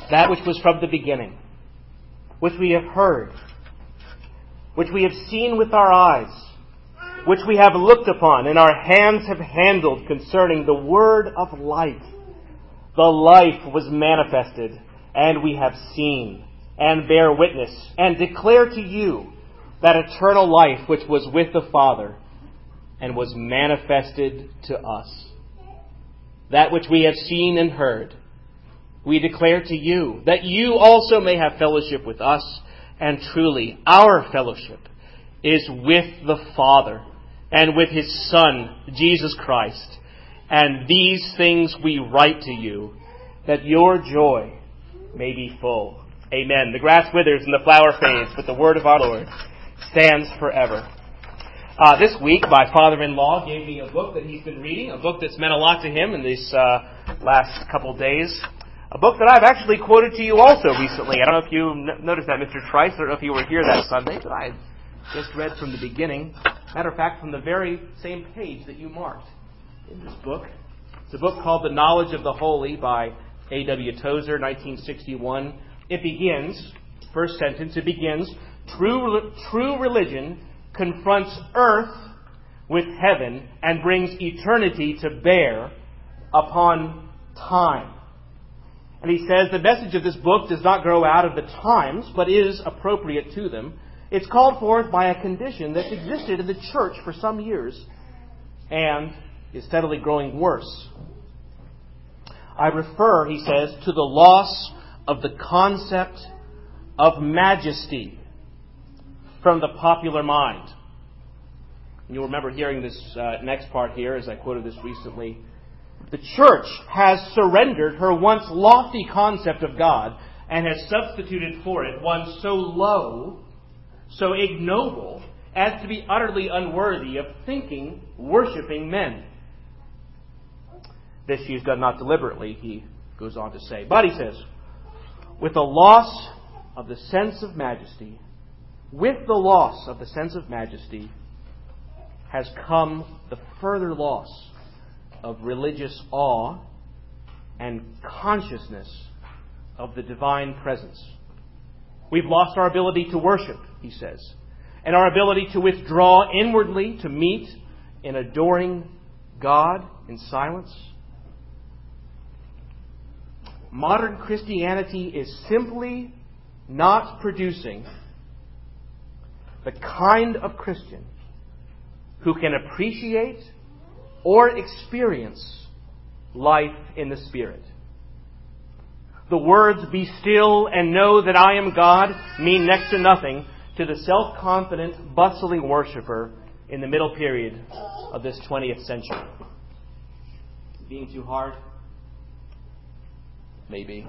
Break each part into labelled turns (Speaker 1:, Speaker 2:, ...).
Speaker 1: that which was from the beginning, which we have heard, which we have seen with our eyes, which we have looked upon and our hands have handled concerning the word of life. The life was manifested, and we have seen, and bear witness, and declare to you that eternal life which was with the Father, and was manifested to us. That which we have seen and heard, we declare to you, that you also may have fellowship with us. And truly, our fellowship is with the Father and with His Son, Jesus Christ. And these things we write to you, that your joy may be full. Amen. The grass withers and the flower fades, but the word of our Lord stands forever. This week, my father-in-law gave me a book that he's been reading, a book that's meant a lot to him in these last couple days. A book that I've actually quoted to you also recently. I don't know if you noticed that, Mr. Trice. I don't know if you were here that Sunday, but I just read from the beginning. Matter of fact, from the very same page that you marked in this book. It's a book called The Knowledge of the Holy by A.W. Tozer, 1961. It begins, first sentence, it begins, true religion confronts earth with heaven and brings eternity to bear upon time. And he says the message of this book does not grow out of the times, but is appropriate to them. It's called forth by a condition that's existed in the church for some years and is steadily growing worse. I refer, he says, to the loss of the concept of majesty from the popular mind. And you'll remember hearing this next part here as I quoted this recently. The church has surrendered her once lofty concept of God and has substituted for it one so low, so ignoble, as to be utterly unworthy of thinking, worshiping men. This she's done not deliberately, he goes on to say. But he says, with the loss of the sense of majesty, has come the further loss of religious awe and consciousness of the divine presence. We've lost our ability to worship, he says, and our ability to withdraw inwardly to meet in adoring God in silence. Modern Christianity is simply not producing the kind of Christian who can appreciate or experience life in the Spirit. The words, "Be still and know that I am God," mean next to nothing to the self-confident, bustling worshiper in the middle period of this 20th century. Being too hard? Maybe.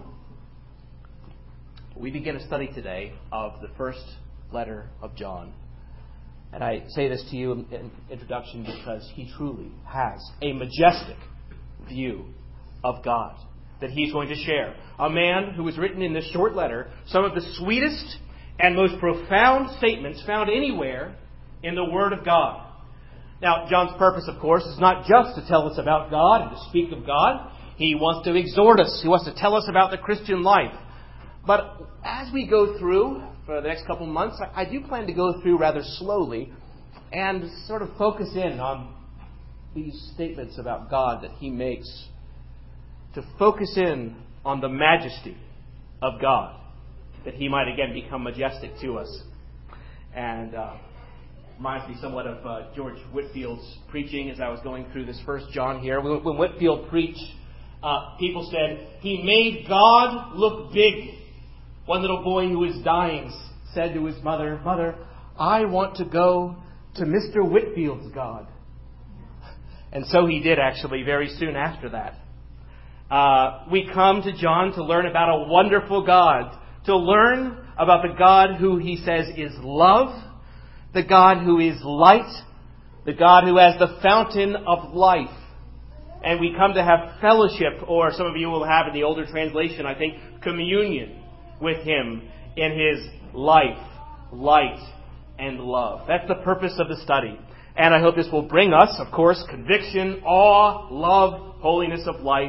Speaker 1: We begin a study today of the first letter of John. And I say this to you in introduction because he truly has a majestic view of God that he's going to share. A man who has written in this short letter some of the sweetest and most profound statements found anywhere in the Word of God. Now, John's purpose, of course, is not just to tell us about God and to speak of God. He wants to exhort us. He wants to tell us about the Christian life. But as we go through for the next couple of months, I do plan to go through rather slowly and sort of focus in on these statements about God that he makes, to focus in on the majesty of God, that he might again become majestic to us. And reminds me somewhat of George Whitfield's preaching as I was going through this first John here. When Whitfield preached, people said, "He made God look big." One little boy who was dying said to his mother, "Mother, I want to go to Mr. Whitfield's God." And so he did, actually, very soon after that. We come to John to learn about a wonderful God, to learn about the God who he says is love, the God who is light, the God who has the fountain of life. And we come to have fellowship, or some of you will have in the older translation, I think, communion with him in his life, light, and love. That's the purpose of the study. And I hope this will bring us, of course, conviction, awe, love, holiness of life,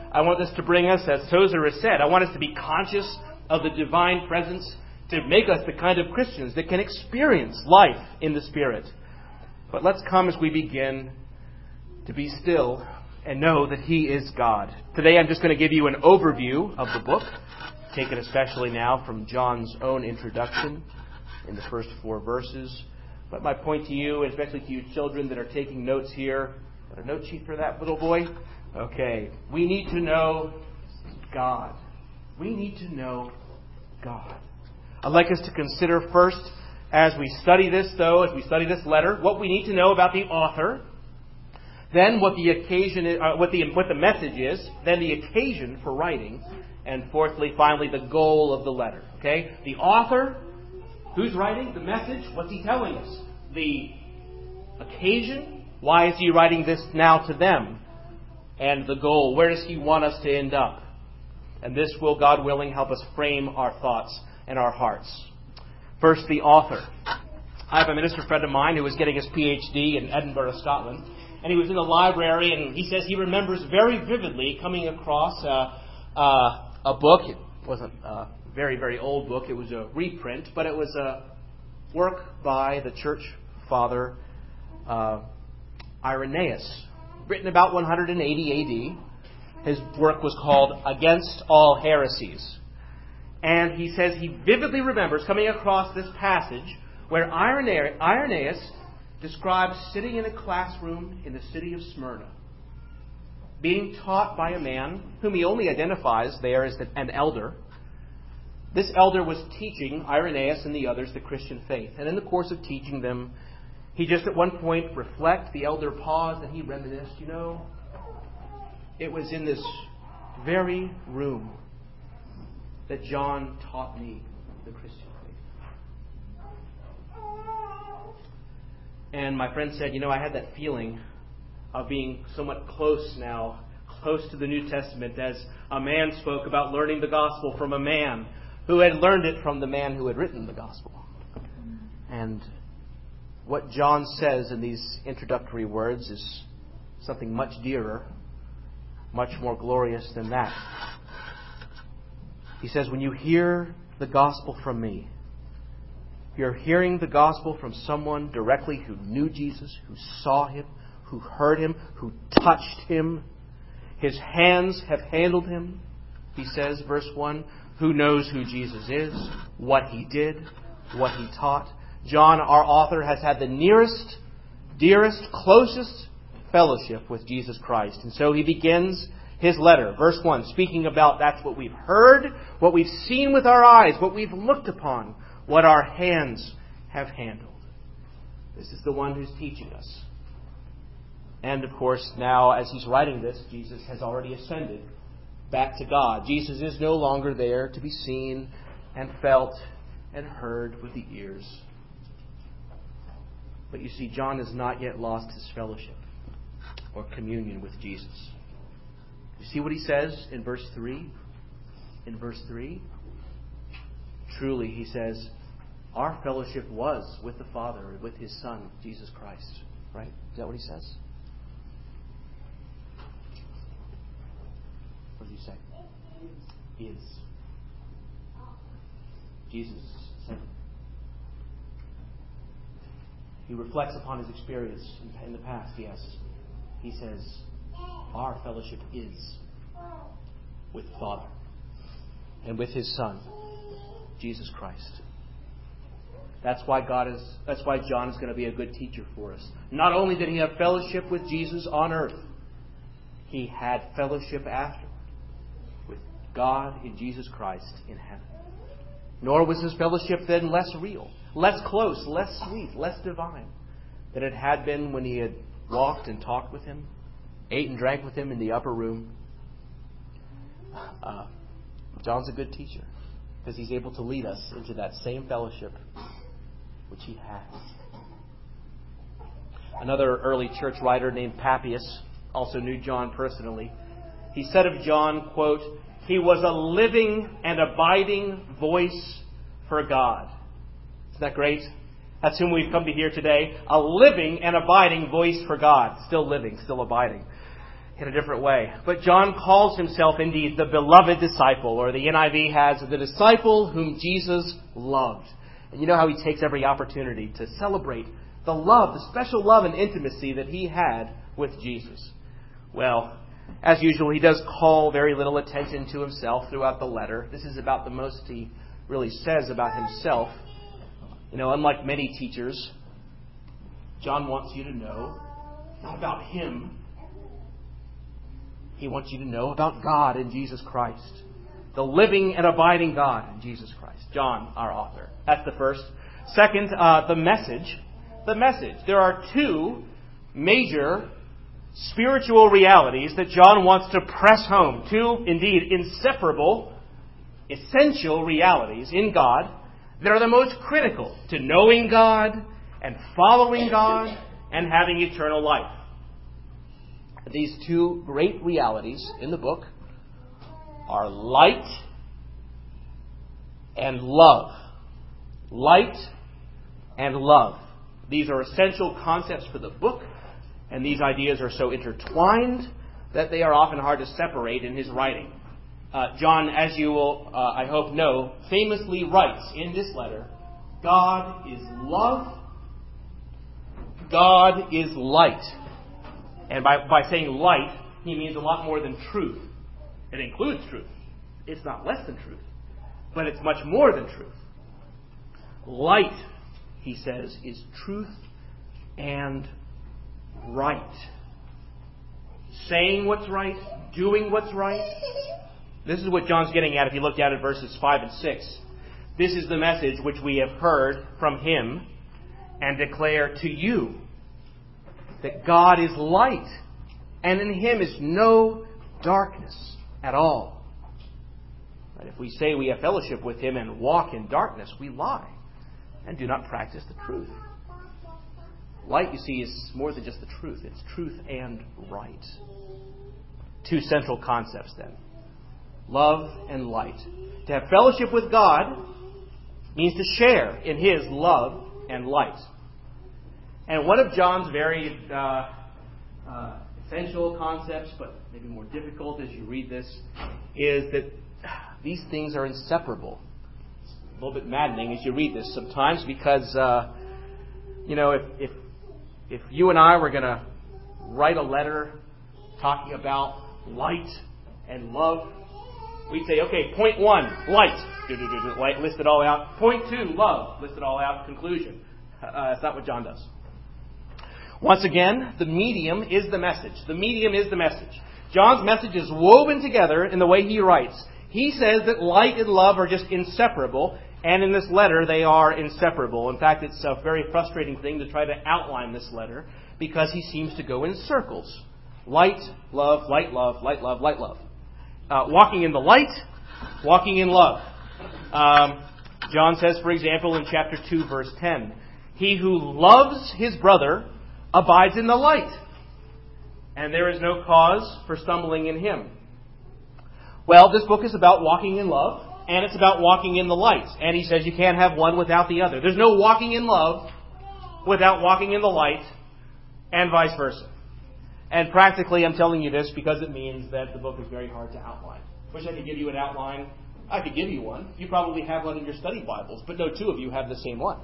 Speaker 1: I want this to bring us, as Tozer has said, I want us to be conscious of the divine presence to make us the kind of Christians that can experience life in the Spirit. But let's come as we begin to be still and know that He is God. Today I'm just going to give you an overview of the book, taken especially now from John's own introduction in the first 4 verses. But my point to you, especially to you children that are taking notes here, got a note sheet for that little boy? Okay, we need to know God. We need to know God. I'd like us to consider first, as we study this letter, what we need to know about the author. Then what the occasion is, what the message is. Then the occasion for writing, and fourthly, finally, the goal of the letter. Okay, the author, who's writing the message, what's he telling us? The occasion, why is he writing this now to them? And the goal, where does he want us to end up? And this will, God willing, help us frame our thoughts and our hearts. First, the author. I have a minister friend of mine who was getting his PhD in Edinburgh, Scotland. And he was in the library, and he says he remembers very vividly coming across a book. It wasn't a very, very old book. It was a reprint, but it was a work by the church father Irenaeus, written about 180 AD. His work was called Against All Heresies. And he says he vividly remembers coming across this passage where Irenaeus describes sitting in a classroom in the city of Smyrna, being taught by a man whom he only identifies there as an elder. This elder was teaching Irenaeus and the others the Christian faith. And in the course of teaching them, he just at one point the elder paused and he reminisced, it was in this very room that John taught me the Christian faith. And my friend said, I had that feeling of being somewhat close to the New Testament, as a man spoke about learning the gospel from a man who had learned it from the man who had written the gospel. And what John says in these introductory words is something much dearer, much more glorious than that. He says, when you hear the gospel from me, you're hearing the gospel from someone directly who knew Jesus, who saw Him, who heard Him, who touched Him. His hands have handled Him, he says, verse 1, who knows who Jesus is, what He did, what He taught. John, our author, has had the nearest, dearest, closest fellowship with Jesus Christ. And so he begins his letter, verse 1, speaking about that's what we've heard, what we've seen with our eyes, what we've looked upon, what our hands have handled. This is the one who's teaching us. And of course, now as he's writing this, Jesus has already ascended back to God. Jesus is no longer there to be seen and felt and heard with the ears. But you see, John has not yet lost his fellowship or communion with Jesus. You see what he says in verse 3? In verse 3, truly, he says, our fellowship was with the Father, with His Son, Jesus Christ. Right? Is that what he says? What did he say? Is. Jesus said. He reflects upon his experience in the past, yes. He says, our fellowship is with the Father and with His Son, Jesus Christ. That's why John is going to be a good teacher for us. Not only did he have fellowship with Jesus on earth, he had fellowship afterward with God in Jesus Christ in heaven. Nor was his fellowship then less real, less close, less sweet, less divine than it had been when he had walked and talked with Him, ate and drank with Him in the upper room. John's a good teacher because he's able to lead us into that same fellowship which he has. Another early church writer named Papias also knew John personally. He said of John, quote, he was a living and abiding voice for God. Isn't that great? That's whom we've come to hear today. A living and abiding voice for God. Still living, still abiding. in a different way. But John calls himself indeed the beloved disciple, or the NIV has the disciple whom Jesus loved. And you know how he takes every opportunity to celebrate the love, the special love and intimacy that he had with Jesus. Well, as usual, he does call very little attention to himself throughout the letter. This is about the most he really says about himself. Unlike many teachers, John wants you to know not about him. He wants you to know about God in Jesus Christ. The living and abiding God in Jesus Christ. John, our author. That's the first. Second, the message. The message. There are two major spiritual realities that John wants to press home. Two, indeed, inseparable, essential realities in God that are the most critical to knowing God and following God and having eternal life. These two great realities in the book are light and love. Light and love. These are essential concepts for the book, and these ideas are so intertwined that they are often hard to separate in his writing. John, as you will, I hope, know, famously writes in this letter, God is love, God is light. And by saying light, he means a lot more than truth. It includes truth. It's not less than truth, but it's much more than truth. Light, he says, is truth and right. Saying what's right, doing what's right. This is what John's getting at if you look down at verses 5 and 6. This is the message which we have heard from him and declare to you, that God is light, and in him is no darkness at all. But if we say we have fellowship with him and walk in darkness, we lie and do not practice the truth. Light, you see, is more than just the truth. It's truth and right. Two central concepts then. Love and light. To have fellowship with God means to share in his love and light. And one of John's very essential concepts, but maybe more difficult as you read this, is that these things are inseparable. It's a little bit maddening as you read this sometimes because, if you and I were going to write a letter talking about light and love, we'd say, okay, point 1, light. Light, list it all out. Point 2, love. List it all out. Conclusion. That's not what John does. Once again, the medium is the message. The medium is the message. John's message is woven together in the way he writes. He says that light and love are just inseparable, and in this letter they are inseparable. In fact, it's a very frustrating thing to try to outline this letter because he seems to go in circles. Light, love, light, love, light, love, light, love. Walking in the light, walking in love. John says, for example, in chapter 2, verse 10, he who loves his brother abides in the light, and there is no cause for stumbling in him. Well, this book is about walking in love, and it's about walking in the light. And he says you can't have one without the other. There's no walking in love without walking in the light, and vice versa. And practically, I'm telling you this because it means that the book is very hard to outline. Wish I could give you an outline. I could give you one. You probably have one in your study Bibles, but no two of you have the same one.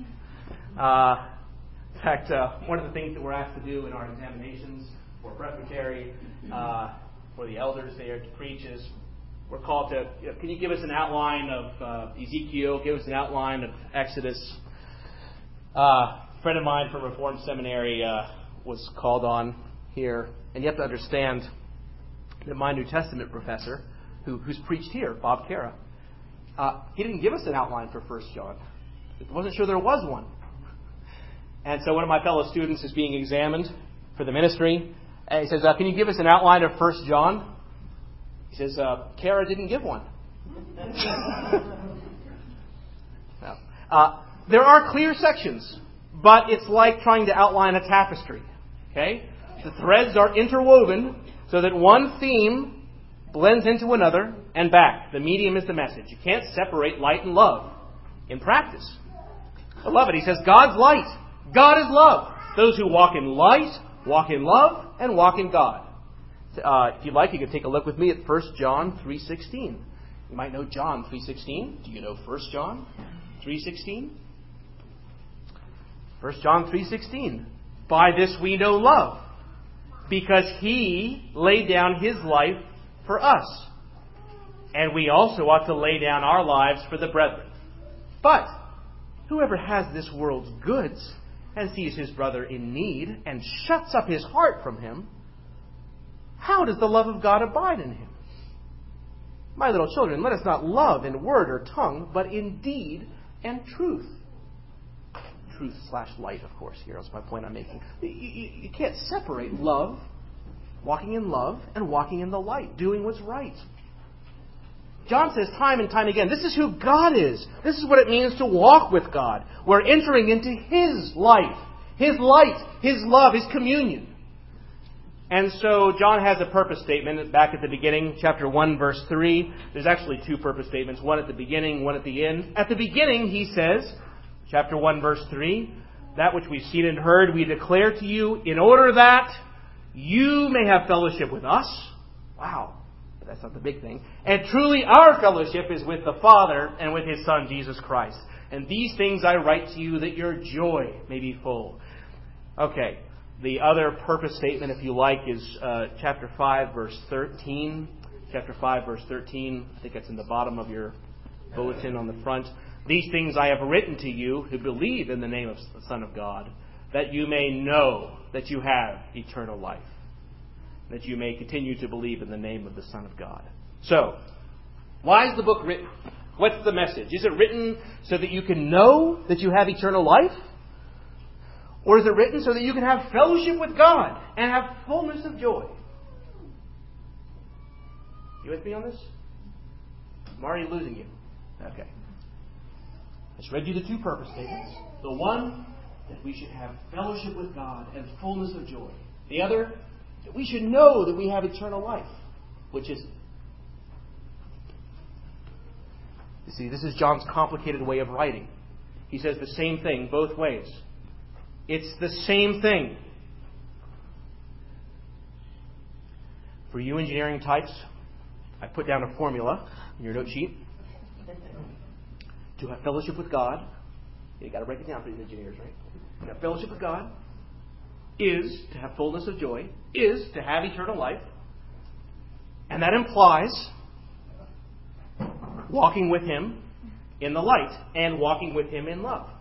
Speaker 1: In fact, one of the things that we're asked to do in our examinations for presbytery, for the elders there to preach is we're called to, can you give us an outline of Ezekiel, give us an outline of Exodus. A friend of mine from Reformed Seminary was called on here, and you have to understand that my New Testament professor, who's preached here, Bob Cara, he didn't give us an outline for 1 John. He wasn't sure there was one. And so one of my fellow students is being examined for the ministry. And he says, can you give us an outline of 1 John? He says, Cara didn't give one. No. There are clear sections, but it's like trying to outline a tapestry. Okay? The threads are interwoven so that one theme blends into another and back. The medium is the message. You can't separate light and love in practice. Beloved, he says, God's light. God is love. Those who walk in light, walk in love, and walk in God. If you'd like, you can take a look with me at 1 John 3:16. You might know John 3:16. Do you know 1 John 3:16? 1 John 3:16. By this we know love, because He laid down His life for us. And we also ought to lay down our lives for the brethren. But whoever has this world's goods and sees his brother in need and shuts up his heart from him, how does the love of God abide in him? My little children, let us not love in word or tongue, but in deed and truth. Truth/light, of course, here is my point I'm making. You can't separate love, walking in love, and walking in the light, doing what's right. John says time and time again, this is who God is. This is what it means to walk with God. We're entering into His life, His light, His love, His communion. And so John has a purpose statement back at the beginning, chapter 1, verse 3. There's actually two purpose statements, one at the beginning, one at the end. At the beginning, he says, chapter 1, verse 3, that which we've seen and heard we declare to you in order that you may have fellowship with us. Wow. But that's not the big thing. And truly our fellowship is with the Father and with His Son, Jesus Christ. And these things I write to you that your joy may be full. Okay. The other purpose statement, if you like, is chapter 5, verse 13. Chapter 5, verse 13. I think it's in the bottom of your bulletin on the front. These things I have written to you who believe in the name of the Son of God, that you may know that you have eternal life, that you may continue to believe in the name of the Son of God. So, why is the book written? What's the message? Is it written so that you can know that you have eternal life? Or is it written so that you can have fellowship with God and have fullness of joy? You with me on this? I'm already losing you. Okay. I just read you the two purpose statements. The one, that we should have fellowship with God and fullness of joy. The other, that we should know that we have eternal life. Which is... You see, this is John's complicated way of writing. He says the same thing both ways. It's the same thing. For you engineering types, I put down a formula in your note sheet. To have fellowship with God, you've got to break it down for these engineers, right? To have fellowship with God is to have fullness of joy, is to have eternal life. And that implies walking with Him in the light and walking with Him in love.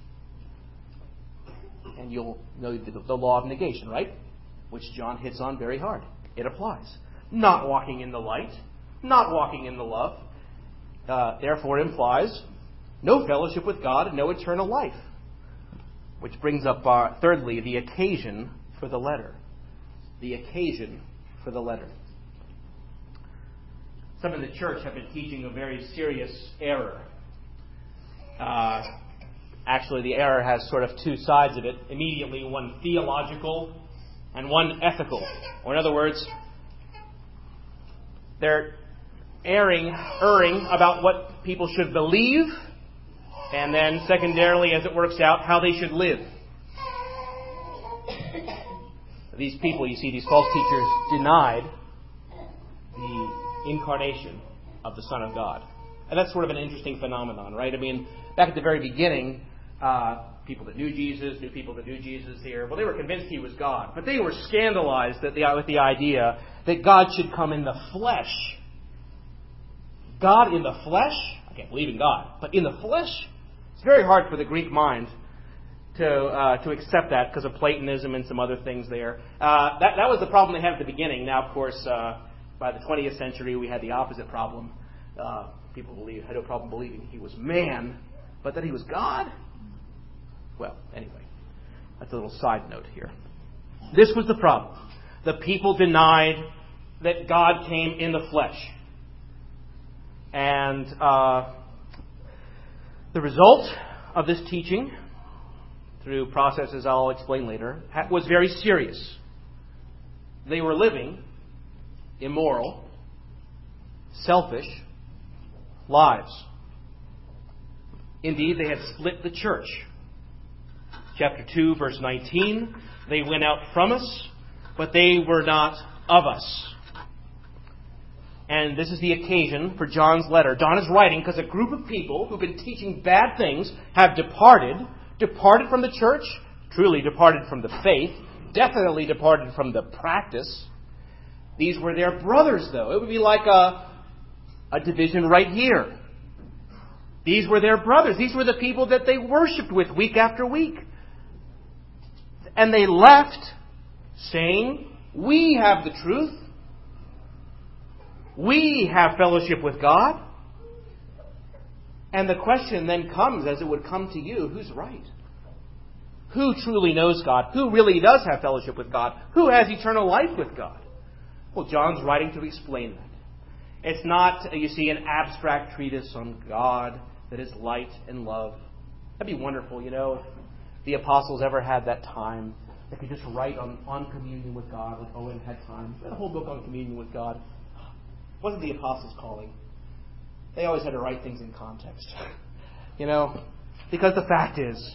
Speaker 1: And you'll know the law of negation, right? Which John hits on very hard. It applies. Not walking in the light, not walking in the love, therefore implies no fellowship with God and no eternal life. Which brings up, thirdly, the occasion for the letter. The occasion for the letter. Some in the church have been teaching a very serious error. Actually, the error has sort of two sides of it. Immediately, one theological and one ethical. Or in other words, they're erring about what people should believe, and then secondarily, as it works out, how they should live. These people, you see, these false teachers denied the incarnation of the Son of God. And that's sort of an interesting phenomenon, right? I mean, back at the very beginning, people that knew Jesus, knew people that knew Jesus here. Well, they were convinced He was God. But they were scandalized with the idea that God should come in the flesh. God in the flesh? I can't believe in God. But in the flesh? It's very hard for the Greek mind to accept that because of Platonism and some other things there. That was the problem they had at the beginning. Now, of course, by the 20th century, we had the opposite problem. People had no problem believing He was man, but that He was God? Well, anyway, that's a little side note here. This was the problem. The people denied that God came in the flesh. And the result of this teaching, through processes I'll explain later, was very serious. They were living immoral, selfish lives. Indeed, they had split the church. Chapter 2, verse 19, they went out from us, but they were not of us. And this is the occasion for John's letter. John is writing because a group of people who've been teaching bad things have departed from the church, truly departed from the faith, definitely departed from the practice. These were their brothers, though. It would be like a division right here. These were their brothers. These were the people that they worshipped with week after week. And they left saying, we have the truth. We have fellowship with God. And the question then comes, as it would come to you, who's right? Who truly knows God? Who really does have fellowship with God? Who has eternal life with God? Well, John's writing to explain that. It's not, you see, an abstract treatise on God that is light and love. That'd be wonderful, if the apostles ever had that time. They could just write on communion with God, like Owen had time. They had a whole book on communion with God. It wasn't the apostles' calling. They always had to write things in context. Because the fact is,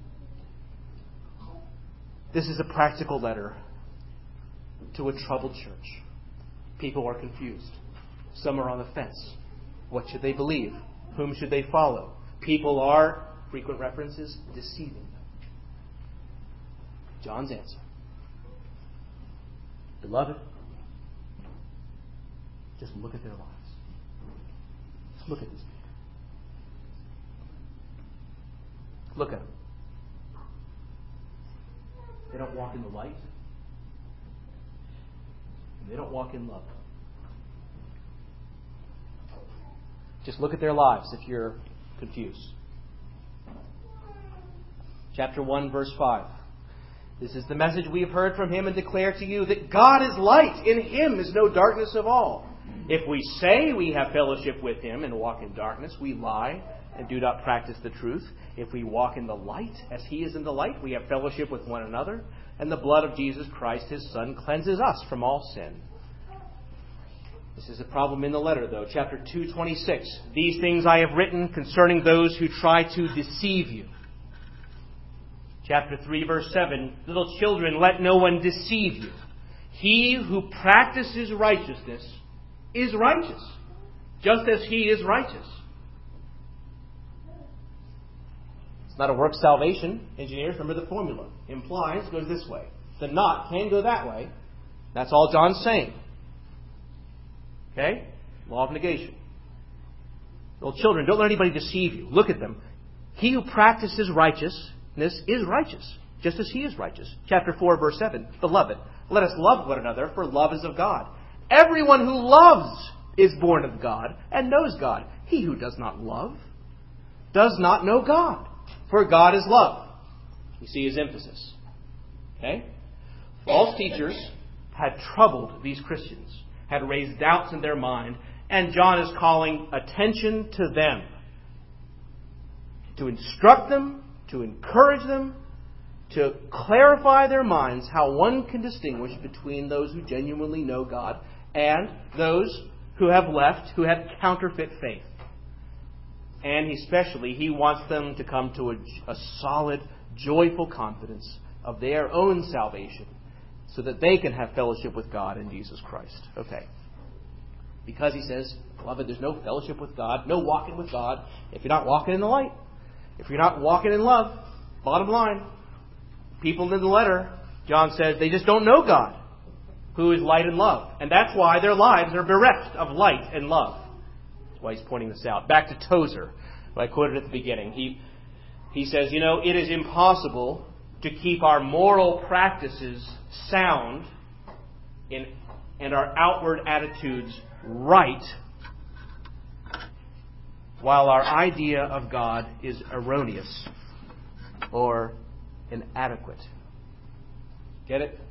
Speaker 1: this is a practical letter to a troubled church. People are confused. Some are on the fence. What should they believe? Whom should they follow? People are, frequent references, deceiving them. John's answer. Beloved, just look at their lives. Just look at these people. Look at them. They don't walk in the light. And they don't walk in love. Just look at their lives if you're confused. Chapter 1, verse 5. This is the message we have heard from him and declare to you, that God is light. In him is no darkness of all. If we say we have fellowship with him and walk in darkness, we lie and do not practice the truth. If we walk in the light, as he is in the light, we have fellowship with one another, and the blood of Jesus Christ, his Son, cleanses us from all sin. This is a problem in the letter, though. Chapter 2:26. These things I have written concerning those who try to deceive you. Chapter 3, verse 7. Little children, let no one deceive you. He who practices righteousness is righteous, just as he is righteous. It's not a work salvation. Engineers, remember the formula. Implies goes this way. The not can go that way. That's all John's saying. Okay? Law of negation. Little children, don't let anybody deceive you. Look at them. He who practices righteousness is righteous, just as he is righteous. Chapter 4, verse 7. Beloved, let us love one another, for love is of God. Everyone who loves is born of God and knows God. He who does not love does not know God, for God is love. You see his emphasis. Okay? False teachers had troubled these Christians, had raised doubts in their mind, and John is calling attention to them, to instruct them, to encourage them, to clarify their minds how one can distinguish between those who genuinely know God and those who have left, who have counterfeit faith. And especially, he wants them to come to a solid, joyful confidence of their own salvation, so that they can have fellowship with God in Jesus Christ. Okay. Because he says, beloved, there's no fellowship with God, no walking with God, if you're not walking in the light. If you're not walking in love, bottom line, people in the letter, John says, they just don't know God, who is light and love. And that's why their lives are bereft of light and love. That's why he's pointing this out. Back to Tozer, who I quoted at the beginning. He says, it is impossible to keep our moral practices sound and our outward attitudes right while our idea of God is erroneous or inadequate. Get it?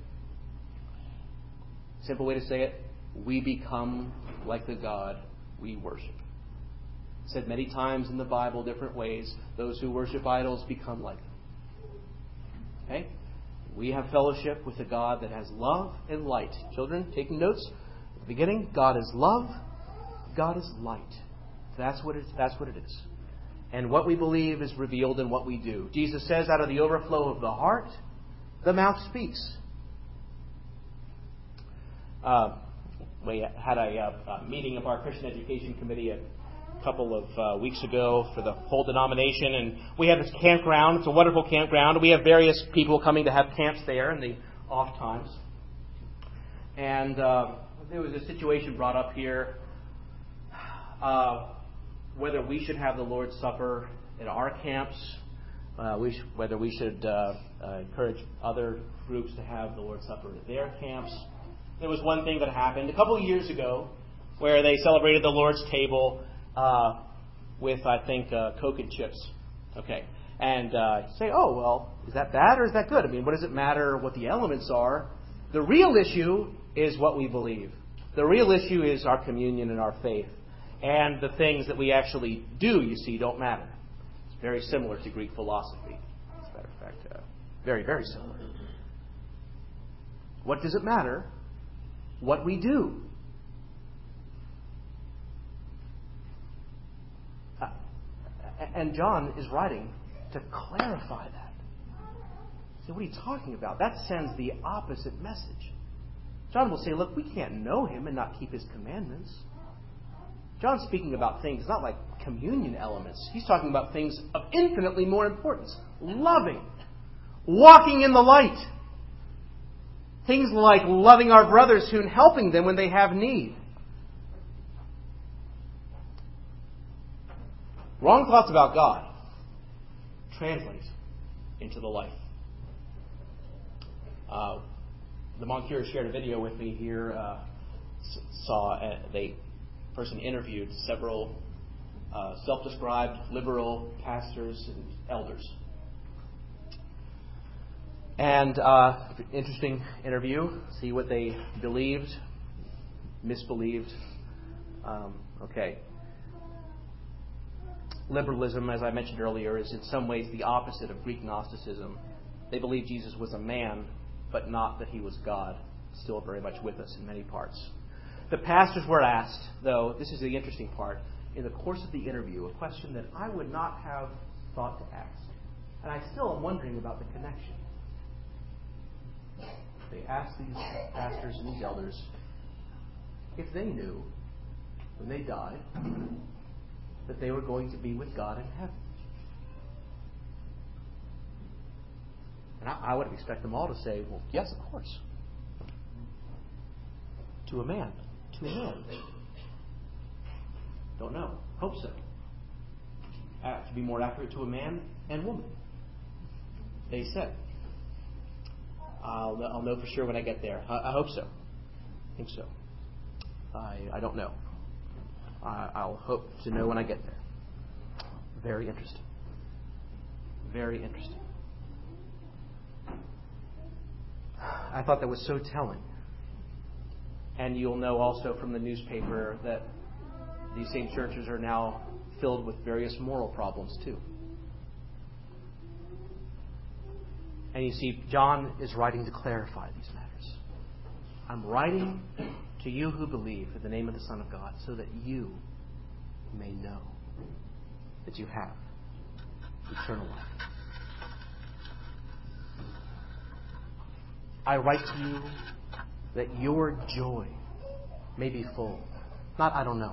Speaker 1: Simple way to say it, we become like the God we worship. Said many times in the Bible, different ways, those who worship idols become like them. Okay? We have fellowship with a God that has love and light. Children, taking notes at the beginning, God is love, God is light. That's what it is. And what we believe is revealed in what we do. Jesus says, out of the overflow of the heart, the mouth speaks. We had a meeting of our Christian Education Committee a couple of weeks ago for the whole denomination, and we have this campground. It's a wonderful campground. We have various people coming to have camps there in the off times. And there was a situation brought up here whether we should have the Lord's Supper at our camps, whether we should encourage other groups to have the Lord's Supper at their camps. There was one thing that happened a couple of years ago where they celebrated the Lord's table with, I think, Coke and chips. Okay. And say, oh, well, is that bad or is that good? I mean, what does it matter what the elements are? The real issue is what we believe. The real issue is our communion and our faith. And the things that we actually do, you see, don't matter. It's very similar to Greek philosophy. As a matter of fact, very, very similar. What does it matter? What we do. And John is writing to clarify that. So what are you talking about? That sends the opposite message. John will say, look, we can't know him and not keep his commandments. John's speaking about things not like communion elements. He's talking about things of infinitely more importance. Loving. Walking in the light. Things like loving our brothers and helping them when they have need. Wrong thoughts about God translate into the life. The Moncurs shared a video with me here. The person interviewed several self-described liberal pastors and elders. And interesting interview. See what they believed, misbelieved. Okay. Liberalism, as I mentioned earlier, is in some ways the opposite of Greek Gnosticism. They believed Jesus was a man, but not that he was God. Still very much with us in many parts. The pastors were asked, though, this is the interesting part, in the course of the interview, a question that I would not have thought to ask. And I still am wondering about the connection. They asked these pastors and these elders if they knew when they died that they were going to be with God in heaven. And I would expect them all to say, well, yes, of course. To a man. To a man. Don't know. Hope so. To be more accurate, to a man and woman. They said. I'll know for sure when I get there. I hope so. I think so. I don't know. I'll hope to know when I get there. Very interesting. Very interesting. I thought that was so telling. And you'll know also from the newspaper that these same churches are now filled with various moral problems too. And you see, John is writing to clarify these matters. I'm writing to you who believe in the name of the Son of God so that you may know that you have eternal life. I write to you that your joy may be full. Not, I don't know.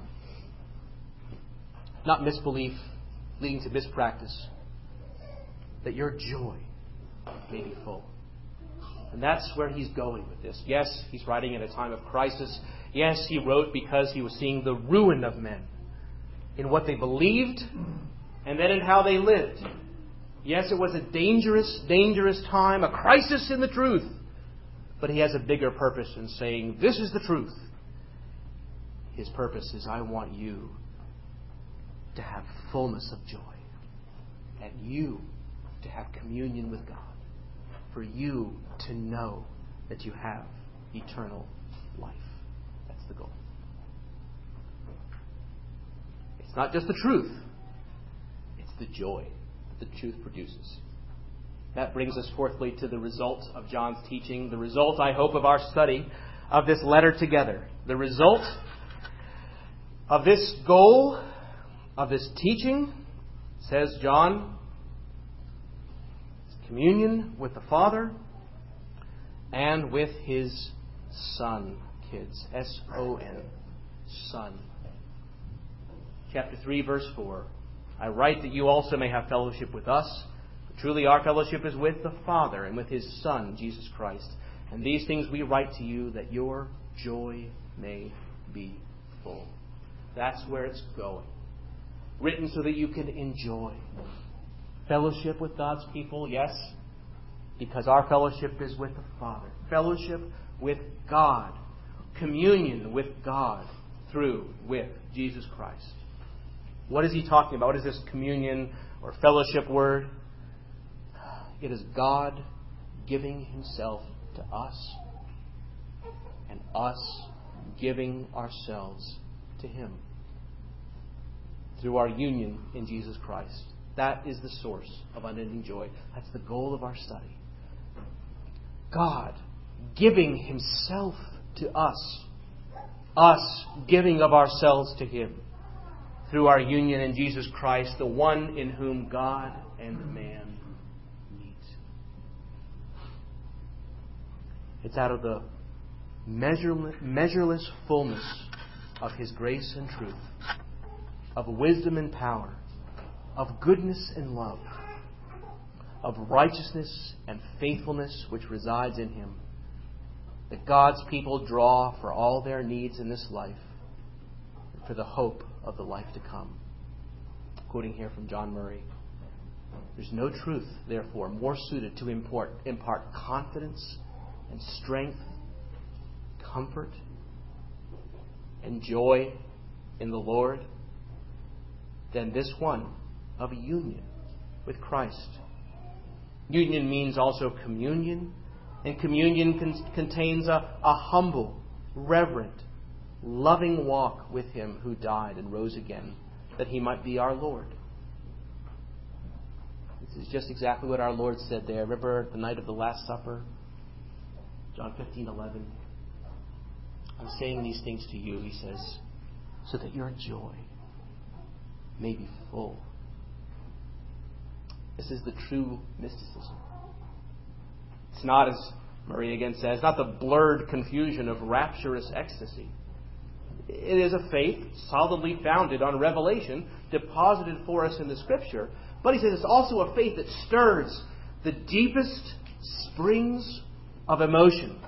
Speaker 1: Not misbelief leading to mispractice. That your joy may be full. And that's where he's going with this. Yes, he's writing at a time of crisis. Yes, he wrote because he was seeing the ruin of men in what they believed and then in how they lived. Yes, it was a dangerous, dangerous time, a crisis in the truth. But he has a bigger purpose in saying, this is the truth. His purpose is, I want you to have fullness of joy. And you to have communion with God. For you to know that you have eternal life. That's the goal. It's not just the truth. It's the joy that the truth produces. That brings us fourthly to the result of John's teaching. The result, I hope, of our study of this letter together. The result of this goal, of this teaching, says John, communion with the Father and with His Son. kids. S-O-N. Son. Chapter 3, verse 4. I write that you also may have fellowship with us. Truly our fellowship is with the Father and with His Son, Jesus Christ. And these things we write to you that your joy may be full. That's where it's going. Written so that you can enjoy. Fellowship with God's people, yes, because our fellowship is with the Father. Fellowship with God. Communion with God with Jesus Christ. What is he talking about? What is this communion or fellowship word? It is God giving Himself to us and us giving ourselves to Him through our union in Jesus Christ. That is the source of unending joy. That's the goal of our study. God giving Himself to us giving of ourselves to Him through our union in Jesus Christ, the one in whom God and man meet. It's out of the measureless fullness of His grace and truth, of wisdom and power, of goodness and love, of righteousness and faithfulness which resides in Him, that God's people draw for all their needs in this life and for the hope of the life to come. Quoting here from John Murray, there's no truth, therefore, more suited to impart confidence and strength, comfort and joy in the Lord than this one of union with Christ. Union means also communion, and communion contains a humble, reverent, loving walk with Him who died and rose again, that He might be our Lord. This is just exactly what our Lord said there. Remember the night of the Last Supper? John 15:11. I'm saying these things to you, He says, so that your joy may be full. This is the true mysticism. It's not, as Murray again says, not the blurred confusion of rapturous ecstasy. It is a faith solidly founded on revelation, deposited for us in the Scripture. But he says it's also a faith that stirs the deepest springs of emotion.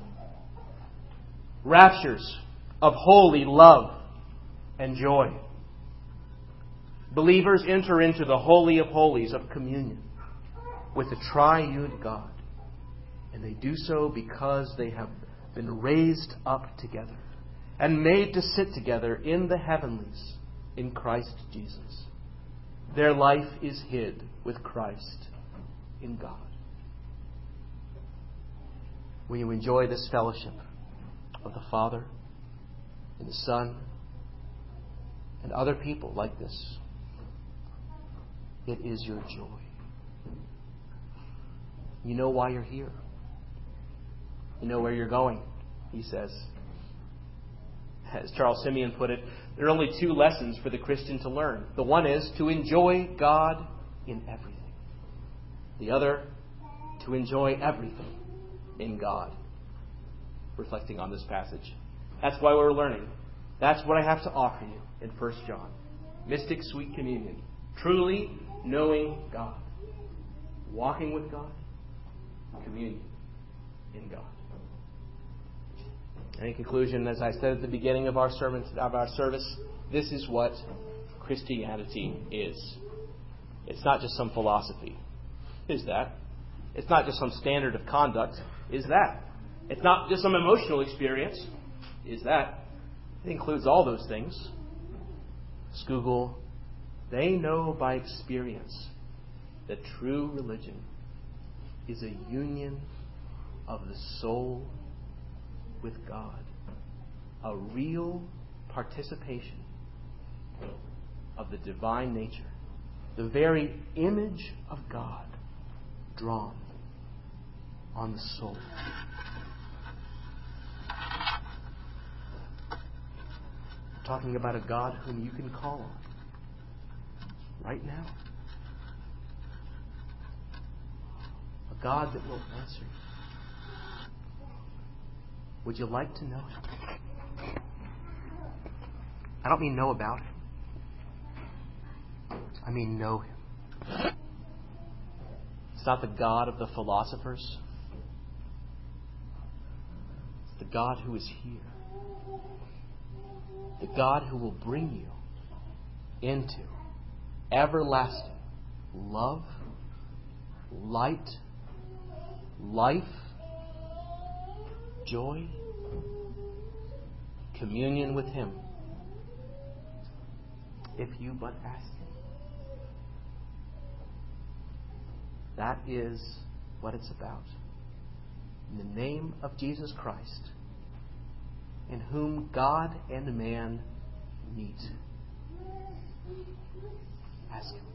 Speaker 1: Raptures of holy love and joy. Believers enter into the Holy of Holies of communion with the triune God. And they do so because they have been raised up together and made to sit together in the heavenlies in Christ Jesus. Their life is hid with Christ in God. Will you enjoy this fellowship of the Father and the Son and other people like this? It is your joy. You know why you're here. You know where you're going, he says. As Charles Simeon put it, there are only two lessons for the Christian to learn. The one is to enjoy God in everything. The other, to enjoy everything in God. Reflecting on this passage. That's why we're learning. That's what I have to offer you in 1 John. Mystic sweet communion. Truly knowing God. Walking with God. Communion in God. And in conclusion, as I said at the beginning of our service, this is what Christianity is. It's not just some philosophy. Is that? It's not just some standard of conduct. Is that? It's not just some emotional experience. Is that? It includes all those things. Scougal, they know by experience that true religion is a union of the soul with God. A real participation of the divine nature. The very image of God drawn on the soul. We're talking about a God whom you can call on right now. A God that will answer you. Would you like to know Him? I don't mean know about Him. I mean know Him. It's not the God of the philosophers. It's the God who is here. The God who will bring you into everlasting love, light, life, joy, communion with Him, if you but ask Him. That is what it's about. In the name of Jesus Christ, in whom God and man meet. Ask Him.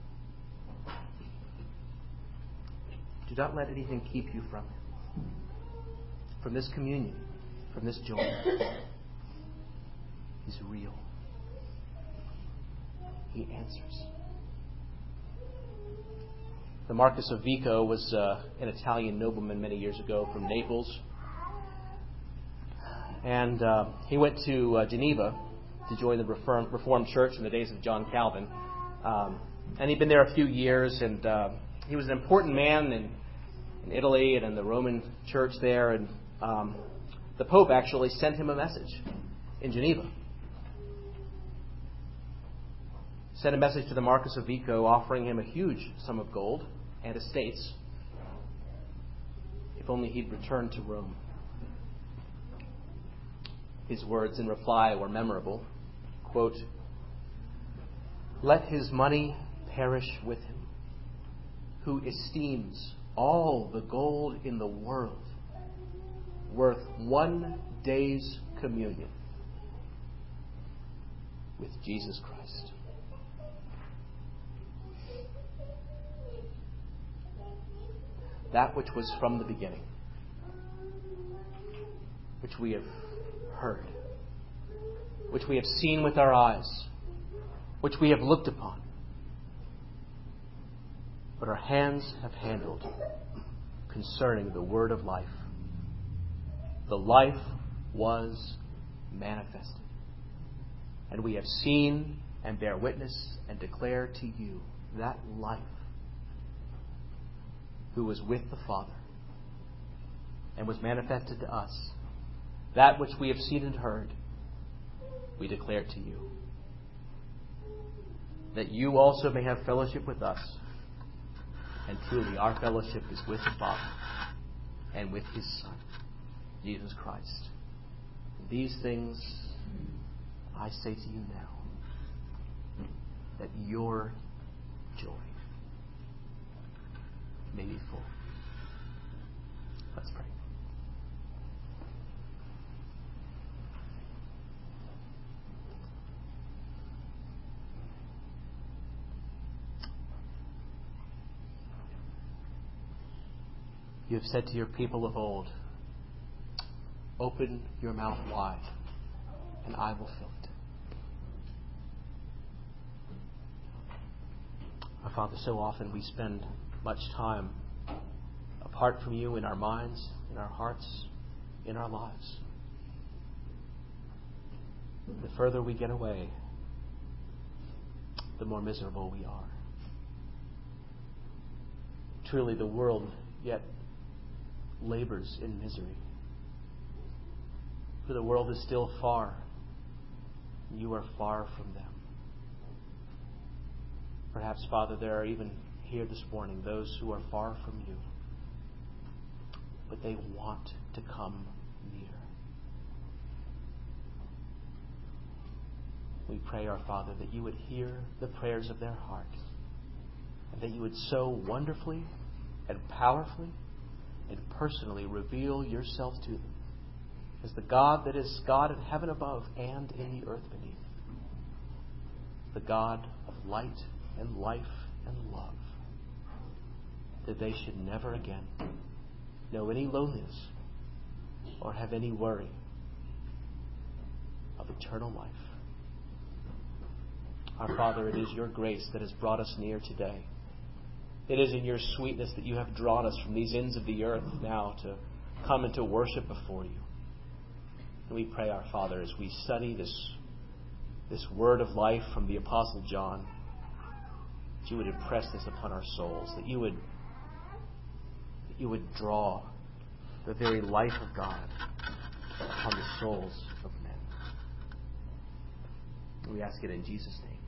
Speaker 1: Do not let anything keep you from Him, from this communion, from this joy. He's real. He answers. The Marquis of Vico was an Italian nobleman many years ago from Naples. And he went to Geneva to join the Reformed Church in the days of John Calvin. And he'd been there a few years, and he was an important man in Italy and in the Roman Church there. And the Pope actually sent him a message in Geneva. Sent a message to the Marquis of Vico offering him a huge sum of gold and estates if only he'd return to Rome. His words in reply were memorable. Quote, "Let his money perish with him, who esteems all the gold in the world worth one day's communion with Jesus Christ." That which was from the beginning, which we have heard, which we have seen with our eyes, which we have looked upon, what our hands have handled concerning the word of life. The life was manifested, and we have seen and bear witness and declare to you that life who was with the Father and was manifested to us. That which we have seen and heard, we declare to you, that you also may have fellowship with us. And truly, our fellowship is with the Father and with His Son, Jesus Christ. These things I say to you now, that your joy may be full. Let's pray. You have said to your people of old, "Open your mouth wide, and I will fill it." Our Father, so often we spend much time apart from you in our minds, in our hearts, in our lives. The further we get away, the more miserable we are. Truly, the world yet labors in misery. For the world is still far, and you are far from them. Perhaps, Father, there are even here this morning those who are far from you, but they want to come near. We pray, our Father, that you would hear the prayers of their hearts, and that you would so wonderfully and powerfully and personally reveal yourself to them as the God that is God in heaven above and in the earth beneath. The God of light and life and love. That they should never again know any loneliness or have any worry of eternal life. Our Father, it is your grace that has brought us near today. It is in your sweetness that you have drawn us from these ends of the earth now to come and to worship before you.
Speaker 2: And we pray, our Father, as we study this word of life from the Apostle John, that you would impress this upon our souls, that you would draw the very life of God upon the souls of men. We ask it in Jesus' name.